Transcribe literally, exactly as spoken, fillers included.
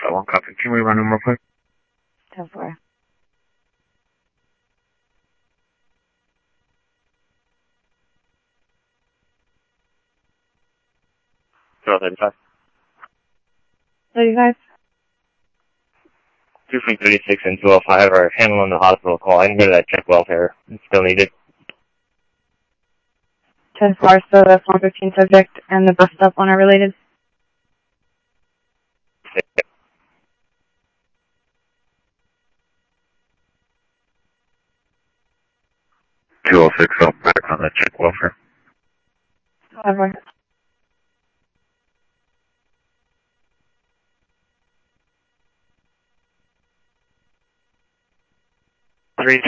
Delta one copy. Can we run them real quick? ten four. thirty-five. thirty-five. two three thirty-six and two oh five are handling the hospital call. I can go to that check welfare. It's still needed. ten four, so that's one fifteen subject and the bus stop one are related? two oh six, so back on that check welfare. However. Three